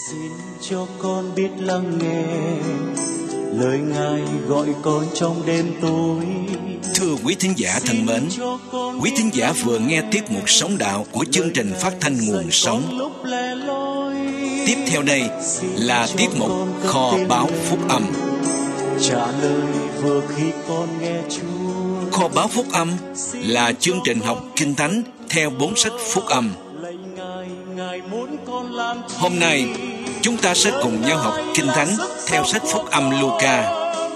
Xin cho con biết lắng nghe lời Ngài gọi con trong đêm tối. Thưa quý thính giả thân mến, quý thính giả vừa nghe tiết mục Sống Đạo của chương trình phát thanh Nguồn Sống. Tiếp theo đây là tiết mục Kho Báu Phúc Âm. Trả lời vừa khi con nghe Chúa. Kho Báu Phúc Âm là chương trình học Kinh Thánh theo 4 sách Phúc Âm. Hôm nay chúng ta sẽ cùng nhau học Kinh Thánh theo sách Phúc Âm Luca.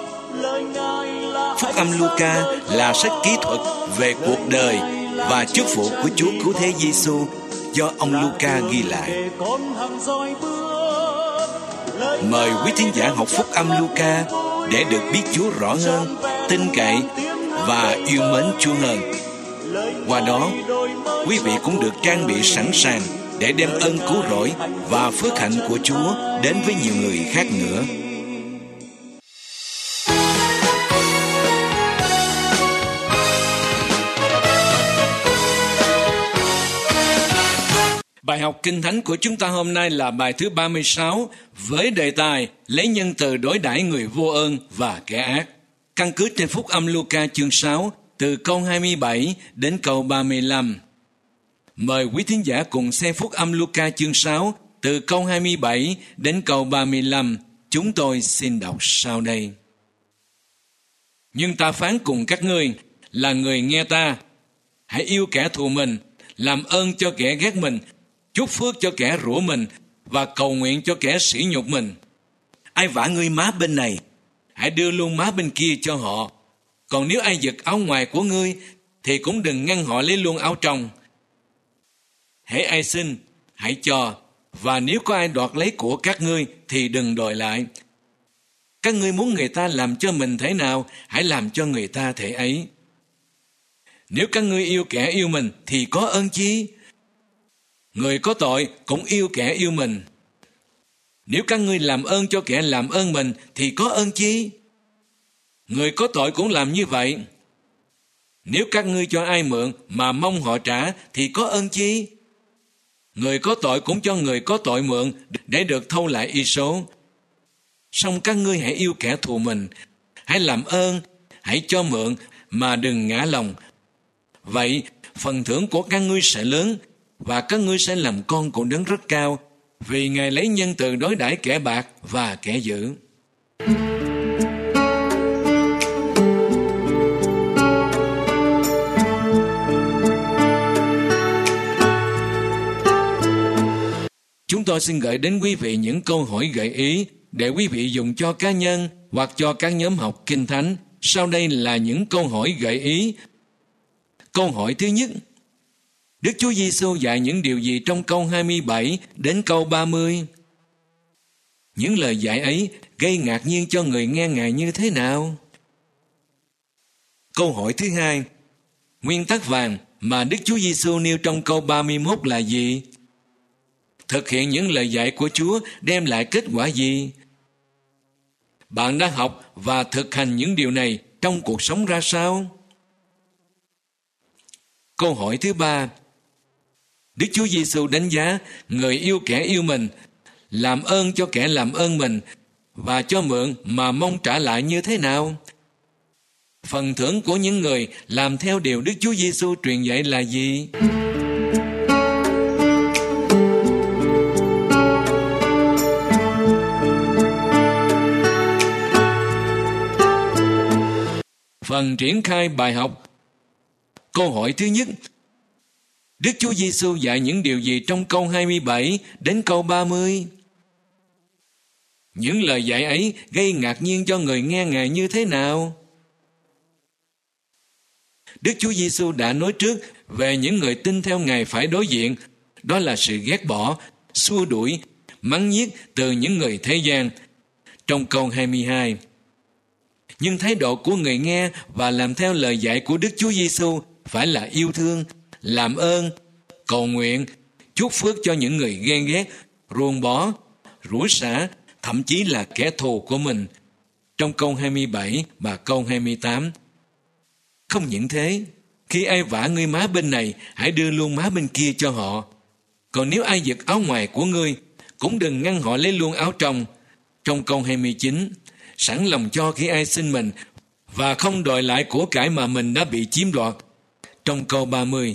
Phúc Âm Luca là sách kỹ thuật về cuộc đời và chức vụ của Chúa Cứu Thế Giêsu do ông Luca ghi lại. Mời quý thính giả học Phúc Âm Luca để được biết Chúa rõ hơn, tin cậy và yêu mến Chúa hơn. Qua đó, quý vị cũng được trang bị sẵn sàng để đem ơn cứu rỗi và phước hạnh của Chúa đến với nhiều người khác nữa. Bài học Kinh Thánh của chúng ta hôm nay là bài thứ 36 với đề tài lấy nhân từ đối đãi người vô ơn và kẻ ác. Căn cứ trên Phúc Âm Luca chương 6 từ câu 27 đến câu 35. Mời quý thính giả cùng xem Phúc Âm Luca chương 6 từ câu 27 đến câu 35. Chúng tôi xin đọc sau đây. Nhưng ta phán cùng các ngươi là người nghe ta, hãy yêu kẻ thù mình, làm ơn cho kẻ ghét mình, chúc phước cho kẻ rủa mình và cầu nguyện cho kẻ sỉ nhục mình. Ai vả ngươi má bên này, hãy đưa luôn má bên kia cho họ. Còn nếu ai giật áo ngoài của ngươi, thì cũng đừng ngăn họ lấy luôn áo trong. Hễ ai xin, hãy cho, và nếu có ai đoạt lấy của các ngươi, thì đừng đòi lại. Các ngươi muốn người ta làm cho mình thế nào, hãy làm cho người ta thế ấy. Nếu các ngươi yêu kẻ yêu mình, thì có ơn chi? Người có tội cũng yêu kẻ yêu mình. Nếu các ngươi làm ơn cho kẻ làm ơn mình, thì có ơn chi? Người có tội cũng làm như vậy. Nếu các ngươi cho ai mượn mà mong họ trả, thì có ơn chi? Người có tội cũng cho người có tội mượn để được thâu lại y số. Song các ngươi hãy yêu kẻ thù mình, hãy làm ơn, hãy cho mượn mà đừng ngã lòng. Vậy phần thưởng của các ngươi sẽ lớn, và các ngươi sẽ làm con của Đấng rất cao, vì Ngài lấy nhân từ đối đãi kẻ bạc và kẻ dữ. Chúng tôi xin gửi đến quý vị những câu hỏi gợi ý để quý vị dùng cho cá nhân hoặc cho các nhóm học Kinh Thánh. Sau đây là những câu hỏi gợi ý. Câu hỏi thứ nhất: Đức Chúa Giêsu dạy những điều gì trong câu 27 đến câu 30? Những lời dạy ấy gây ngạc nhiên cho người nghe Ngài như thế nào? Câu hỏi thứ hai: Nguyên tắc vàng mà Đức Chúa Giêsu nêu trong câu 31 là gì? Thực hiện những lời dạy của Chúa đem lại kết quả gì? Bạn đã học và thực hành những điều này trong cuộc sống ra sao? Câu hỏi thứ ba: Đức Chúa Giêsu đánh giá người yêu kẻ yêu mình, làm ơn cho kẻ làm ơn mình và cho mượn mà mong trả lại như thế nào? Phần thưởng của những người làm theo điều Đức Chúa Giêsu truyền dạy là gì? Phần triển khai bài học. Câu hỏi thứ nhất: Đức Chúa Giêsu dạy những điều gì trong câu 27 đến câu 30? Những lời dạy ấy gây ngạc nhiên cho người nghe Ngài như thế nào? Đức Chúa Giêsu đã nói trước về những người tin theo Ngài phải đối diện, đó là sự ghét bỏ, xua đuổi, mắng nhiếc từ những người thế gian, trong câu 22. Nhưng thái độ của người nghe và làm theo lời dạy của Đức Chúa Giêsu phải là yêu thương, làm ơn, cầu nguyện, chúc phước cho những người ghen ghét, ruồng bỏ, rủa xả, thậm chí là kẻ thù của mình, trong câu 27 và câu 28. Không những thế, khi ai vả ngươi má bên này, hãy đưa luôn má bên kia cho họ. Còn nếu ai giật áo ngoài của ngươi, Cũng đừng ngăn họ lấy luôn áo trong. Trong câu 29, sẵn lòng cho khi ai xin mình và không đòi lại của cải mà mình đã bị chiếm đoạt. Trong câu 30,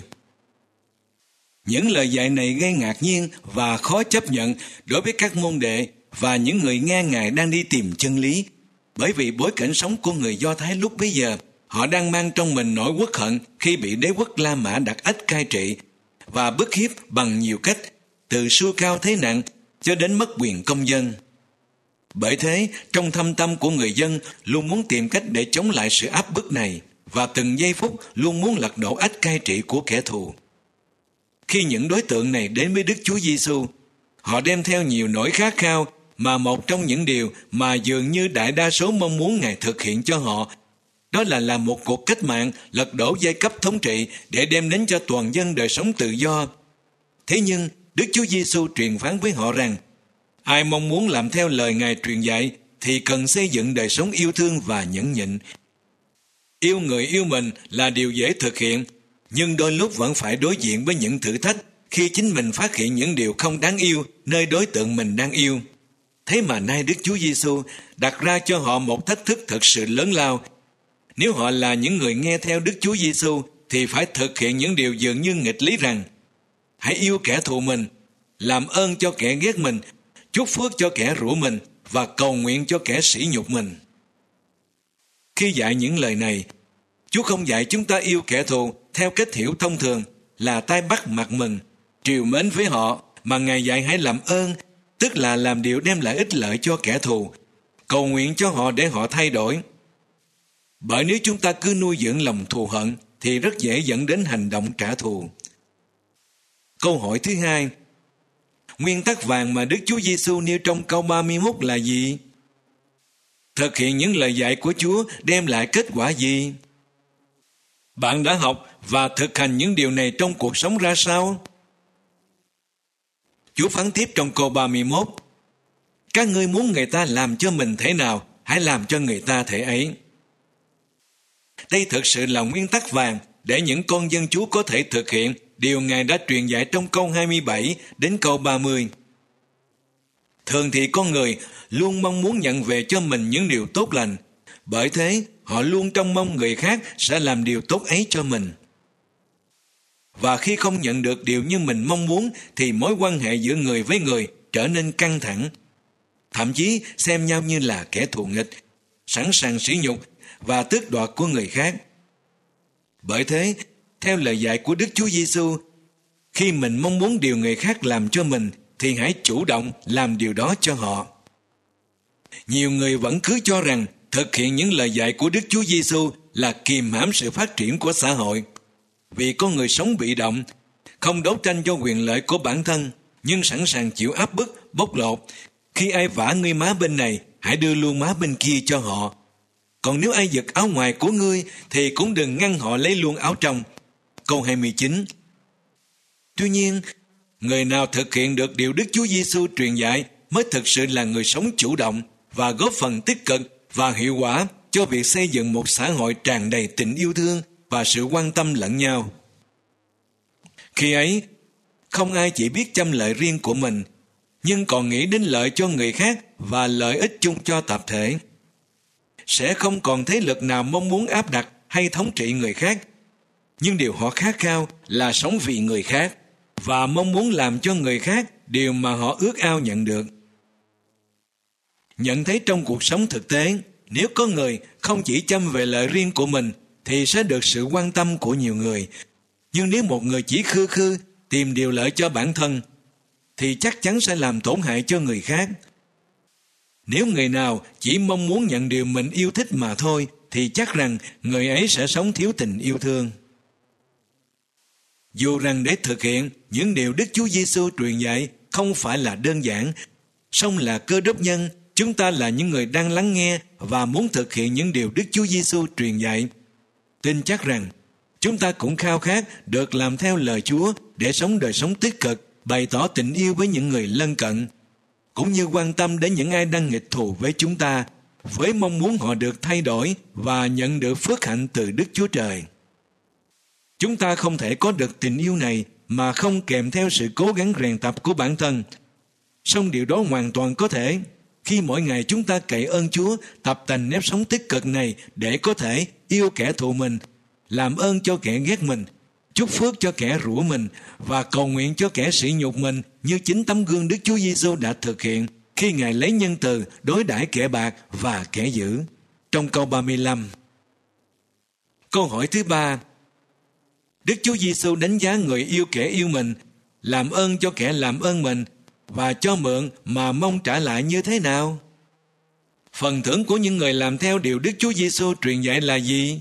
những lời dạy này gây ngạc nhiên và khó chấp nhận đối với các môn đệ và những người nghe Ngài đang đi tìm chân lý, bởi vì bối cảnh sống của người Do Thái lúc bấy giờ, họ đang mang trong mình nỗi uất hận khi bị đế quốc La Mã đặt ách cai trị và bức hiếp bằng nhiều cách, từ sưu cao thế nặng cho đến mất quyền công dân. Bởi thế, trong thâm tâm của người dân luôn muốn tìm cách để chống lại sự áp bức này và từng giây phút luôn muốn lật đổ ách cai trị của kẻ thù. Khi những đối tượng này đến với Đức Chúa Giêsu, họ đem theo nhiều nỗi khát khao mà một trong những điều mà dường như đại đa số mong muốn Ngài thực hiện cho họ, đó là làm một cuộc cách mạng lật đổ giai cấp thống trị để đem đến cho toàn dân đời sống tự do. Thế nhưng, Đức Chúa Giêsu truyền phán với họ rằng, ai mong muốn làm theo lời Ngài truyền dạy thì cần xây dựng đời sống yêu thương và nhẫn nhịn. Yêu người yêu mình là điều dễ thực hiện, nhưng đôi lúc vẫn phải đối diện với những thử thách khi chính mình phát hiện những điều không đáng yêu nơi đối tượng mình đang yêu. Thế mà nay Đức Chúa Giêsu đặt ra cho họ một thách thức thật sự lớn lao. Nếu họ là những người nghe theo Đức Chúa Giêsu thì phải thực hiện những điều dường như nghịch lý rằng hãy yêu kẻ thù mình, làm ơn cho kẻ ghét mình, chúc phước cho kẻ rủa mình và cầu nguyện cho kẻ sỉ nhục mình. Khi dạy những lời này, Chúa không dạy chúng ta yêu kẻ thù theo cách hiểu thông thường là tay bắt mặt mừng, trìu mến với họ, mà Ngài dạy hãy làm ơn, tức là làm điều đem lại ích lợi cho kẻ thù, cầu nguyện cho họ để họ thay đổi. Bởi nếu chúng ta cứ nuôi dưỡng lòng thù hận thì rất dễ dẫn đến hành động trả thù. Câu hỏi thứ hai, nguyên tắc vàng mà Đức Chúa Giêsu nêu trong câu 31 là gì? Thực hiện những lời dạy của Chúa đem lại kết quả gì? Bạn đã học và thực hành những điều này trong cuộc sống ra sao? Chúa phán tiếp trong câu 31, các ngươi muốn người ta làm cho mình thế nào, hãy làm cho người ta thế ấy. Đây thực sự là nguyên tắc vàng để những con dân Chúa có thể thực hiện điều Ngài đã truyền dạy trong câu 27 đến câu 30. Thường thì con người luôn mong muốn nhận về cho mình những điều tốt lành, bởi thế họ luôn trông mong người khác sẽ làm điều tốt ấy cho mình. Và khi không nhận được điều như mình mong muốn thì mối quan hệ giữa người với người trở nên căng thẳng, thậm chí xem nhau như là kẻ thù nghịch, sẵn sàng sỉ nhục và tước đoạt của người khác. Bởi thế, theo lời dạy của Đức Chúa Giêsu, khi mình mong muốn điều người khác làm cho mình thì hãy chủ động làm điều đó cho họ. Nhiều người vẫn cứ cho rằng thực hiện những lời dạy của Đức Chúa Giêsu là kìm hãm sự phát triển của xã hội. Vì con người sống bị động, không đấu tranh cho quyền lợi của bản thân, nhưng sẵn sàng chịu áp bức, bóc lột. Khi ai vả ngươi má bên này, hãy đưa luôn má bên kia cho họ. Còn nếu ai giật áo ngoài của ngươi, thì cũng đừng ngăn họ lấy luôn áo trong. Câu 29. Tuy nhiên, người nào thực hiện được điều Đức Chúa Giêsu truyền dạy mới thực sự là người sống chủ động và góp phần tích cực và hiệu quả cho việc xây dựng một xã hội tràn đầy tình yêu thương và sự quan tâm lẫn nhau. Khi ấy, không ai chỉ biết chăm lợi riêng của mình, nhưng còn nghĩ đến lợi cho người khác và lợi ích chung cho tập thể. Sẽ không còn thế lực nào mong muốn áp đặt hay thống trị người khác, nhưng điều họ khát khao là sống vì người khác và mong muốn làm cho người khác điều mà họ ước ao nhận được. Nhận thấy trong cuộc sống thực tế, nếu có người không chỉ chăm về lợi riêng của mình thì sẽ được sự quan tâm của nhiều người. Nhưng nếu một người chỉ khư khư tìm điều lợi cho bản thân thì chắc chắn sẽ làm tổn hại cho người khác. Nếu người nào chỉ mong muốn nhận điều mình yêu thích mà thôi thì chắc rằng người ấy sẽ sống thiếu tình yêu thương. Dù rằng để thực hiện những điều Đức Chúa Giêsu truyền dạy không phải là đơn giản, song là Cơ Đốc nhân, chúng ta là những người đang lắng nghe và muốn thực hiện những điều Đức Chúa Giêsu truyền dạy. Tin chắc rằng chúng ta cũng khao khát được làm theo lời Chúa để sống đời sống tích cực, bày tỏ tình yêu với những người lân cận, cũng như quan tâm đến những ai đang nghịch thù với chúng ta, với mong muốn họ được thay đổi và nhận được phước hạnh từ Đức Chúa Trời. Chúng ta không thể có được tình yêu này mà không kèm theo sự cố gắng rèn tập của bản thân. Song điều đó hoàn toàn có thể khi mỗi ngày chúng ta cậy ơn Chúa, tập tành nếp sống tích cực này để có thể yêu kẻ thù mình, làm ơn cho kẻ ghét mình, chúc phước cho kẻ rủa mình và cầu nguyện cho kẻ sỉ nhục mình như chính tấm gương Đức Chúa Giêsu đã thực hiện khi Ngài lấy nhân từ đối đãi kẻ bạc và kẻ dữ. Trong câu 35. Câu hỏi thứ ba, Đức Chúa Giêsu đánh giá người yêu kẻ yêu mình, làm ơn cho kẻ làm ơn mình và cho mượn mà mong trả lại như thế nào? Phần thưởng của những người làm theo điều Đức Chúa Giêsu truyền dạy là gì?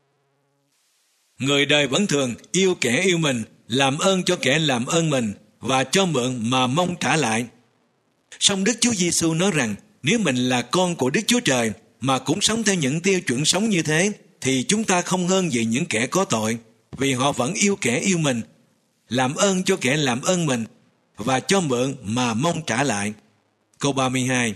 Người đời vẫn thường yêu kẻ yêu mình, làm ơn cho kẻ làm ơn mình và cho mượn mà mong trả lại. Song Đức Chúa Giêsu nói rằng nếu mình là con của Đức Chúa Trời mà cũng sống theo những tiêu chuẩn sống như thế thì chúng ta không hơn gì những kẻ có tội, vì họ vẫn yêu kẻ yêu mình, làm ơn cho kẻ làm ơn mình và cho mượn mà mong trả lại. Câu 32.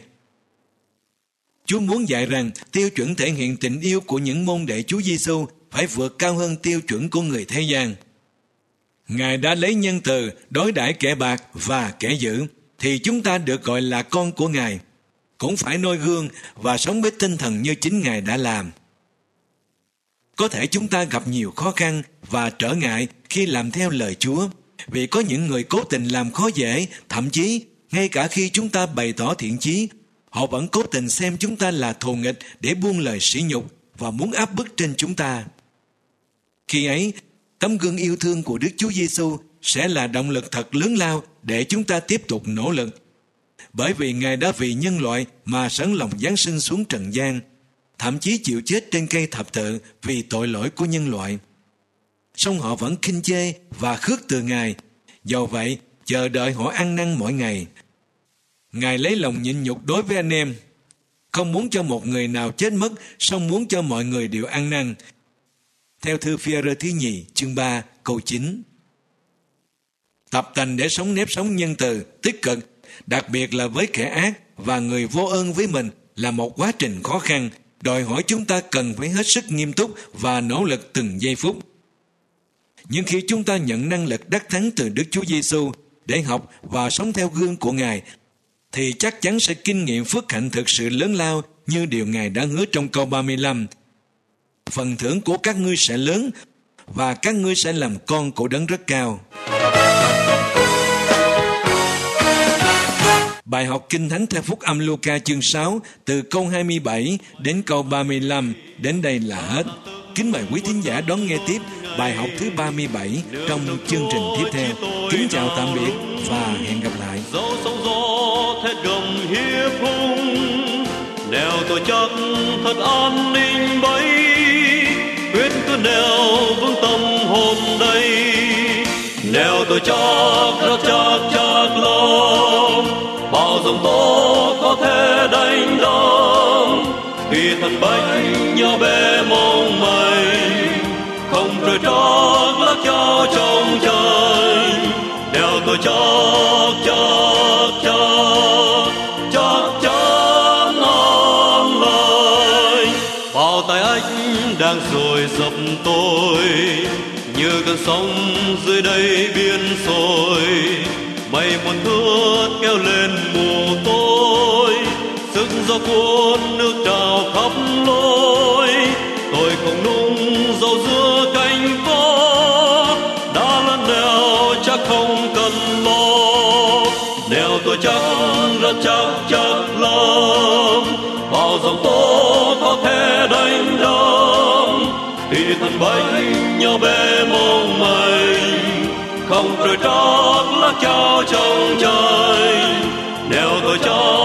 Chúa muốn dạy rằng tiêu chuẩn thể hiện tình yêu của những môn đệ Chúa Giêsu phải vượt cao hơn tiêu chuẩn của người thế gian. Ngài đã lấy nhân từ đối đãi kẻ bạc và kẻ dữ, thì chúng ta được gọi là con của Ngài, cũng phải noi gương và sống với tinh thần như chính Ngài đã làm. Có thể chúng ta gặp nhiều khó khăn và trở ngại khi làm theo lời Chúa, vì có những người cố tình làm khó dễ, thậm chí ngay cả khi chúng ta bày tỏ thiện chí, họ vẫn cố tình xem chúng ta là thù nghịch để buông lời sỉ nhục và muốn áp bức trên chúng ta. Khi ấy, tấm gương yêu thương của Đức Chúa Giêsu sẽ là động lực thật lớn lao để chúng ta tiếp tục nỗ lực. Bởi vì Ngài đã vì nhân loại mà sẵn lòng giáng sinh xuống trần gian, thậm chí chịu chết trên cây thập tự vì tội lỗi của nhân loại. Song họ vẫn khinh chê và khước từ Ngài, do vậy chờ đợi họ ăn năn mỗi ngày. Ngài lấy lòng nhịn nhục đối với anh em, không muốn cho một người nào chết mất, song muốn cho mọi người đều ăn năn. Theo thư Phi-e-rơ thứ nhì, chương 3, câu 9. Tập tành để sống nếp sống nhân từ, tích cực, đặc biệt là với kẻ ác và người vô ơn với mình là một quá trình khó khăn, đòi hỏi chúng ta cần phải hết sức nghiêm túc và nỗ lực từng giây phút. Nhưng khi chúng ta nhận năng lực đắc thắng từ Đức Chúa Giêsu để học và sống theo gương của Ngài, thì chắc chắn sẽ kinh nghiệm phước hạnh thực sự lớn lao như điều Ngài đã hứa trong câu 35. Phần thưởng của các ngươi sẽ lớn và các ngươi sẽ làm con của Đấng rất cao. Bài học Kinh Thánh theo Phúc Âm Luca chương 6 từ câu 27 đến câu 35 đến đây là hết. Kính mời quý thính giả đón nghe tiếp bài học thứ 37 trong chương trình tiếp theo. Kính chào tạm biệt và hẹn gặp lại. Dẫu sóng gió thét gầm hiếp hung, nèo tôi chắc thật an ninh bấy, quyết cứ nèo vững tâm hồn đây. Nèo tôi chắc rất chắc lòng, bao dòng tố có thể đánh đong, vì thần bánh nhỏ bé mong manh, không rời trót lắc cho trong trời. Nèo tôi chắc ngon lời. Bao tay ách đang dồi dập tôi, như cơn sóng dưới đây biên sôi. Mây muôn thước kéo lên mù tôi, sức gió cuốn nước trào khắp lối. Tôi không nung dầu giữa cánh có, đã lăn nèo chắc không cần lo. Nèo tôi chắc rất chắc lắm, bao dòng tố có thể đánh đong, thì thần bánh nhỏ bé mong manh, không rời trót lắc trao trong trời. Nèo tôi cho